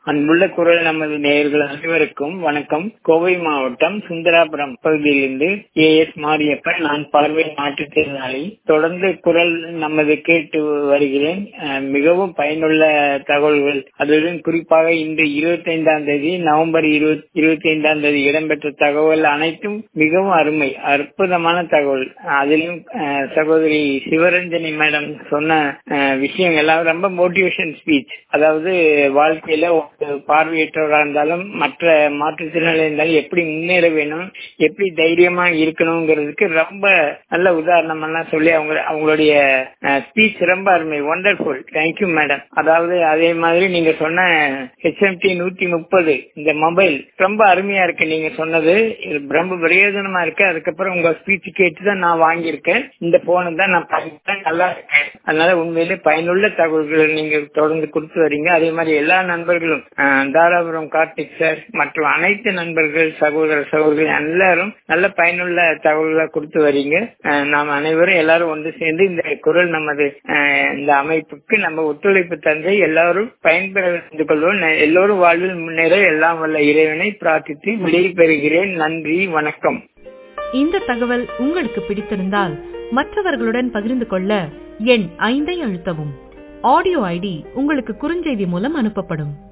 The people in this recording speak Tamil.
அன்புள்ள குரல் நமது நேயர்கள் அனைவருக்கும் வணக்கம். கோவை மாவட்டம் சுந்தராபுரம் பகுதியிலிருந்து ஏஎஸ் மாரியப்பன். நான் பார்வை மாற்றுத்திறனாளி. தொடர்ந்து குரல் நமது கேட்டு வருகிறேன். மிகவும் பயனுள்ள தகவல்கள், அதுடன் குறிப்பாக இன்று 25ஆம் தேதி நவம்பர் 25 இடம்பெற்ற தகவல் அனைத்தும் மிகவும் அருமை, அற்புதமான தகவல். அதிலும் சகோதரி சிவரஞ்சனி மேடம் சொன்ன விஷயம் எல்லாம் ரொம்ப மோட்டிவேஷன் ஸ்பீச். அதாவது வாழ்க்கையில பார்வையற்றவராக இருந்தாலும் மற்ற மாற்றுத்திறனாளி இருந்தாலும் எப்படி முன்னேற வேணும், எப்படி தைரியமா இருக்கணுங்கிறதுக்கு ரொம்ப நல்ல உதாரணமெல்லாம் சொல்லி அவங்களுடைய ஸ்பீச் ரொம்ப அருமை, ஒண்டர்ஃபுல். Thank you madam. அதாவது அதே மாதிரி நீங்க சொன்ன HMT 130 இந்த மொபைல் ரொம்ப அருமையா இருக்கு. நீங்க சொன்னது ரொம்ப பிரயோஜனமா இருக்கு. அதுக்கப்புறம் உங்க ஸ்பீச் கேட்டுதான் நான் வாங்கியிருக்கேன். இந்த போனை தான் நான் பயன்படுத்த நல்லா இருக்கேன். அதனால உண்மையிலே பயனுள்ள தகவல்கள் நீங்க தொடர்ந்து கொடுத்து வரீங்க. அதே மாதிரி எல்லா நண்பர்களும் தாராபுரம் கார்த்திக் சார் மற்றும் அனைத்து நண்பர்கள், சகோதரர்கள் எல்லாரும் நல்ல பயனுள்ள தகவல்களை கொடுத்து வரீங்க. நாம் அனைவரும் எல்லாரும் ஒன்று சேர்ந்து இந்த குரல் நமது இந்த அமைப்புக்கு நம்ம ஒத்துழைப்பு தந்து எல்லாரும் பயன்பெற கொள்வோம். எல்லோரும் வாழ்வில் முன்னேற எல்லாம் வல்ல இறைவனை பிரார்த்தித்து விடை பெறுகிறேன். நன்றி, வணக்கம். இந்த தகவல் உங்களுக்கு பிடித்திருந்தால் மற்றவர்களுடன் பகிர்ந்து கொள்ள எண் 5 அழுத்தவும். ஆடியோ ஐடி உங்களுக்கு குறுஞ்செய்தி மூலம் அனுப்பப்படும்.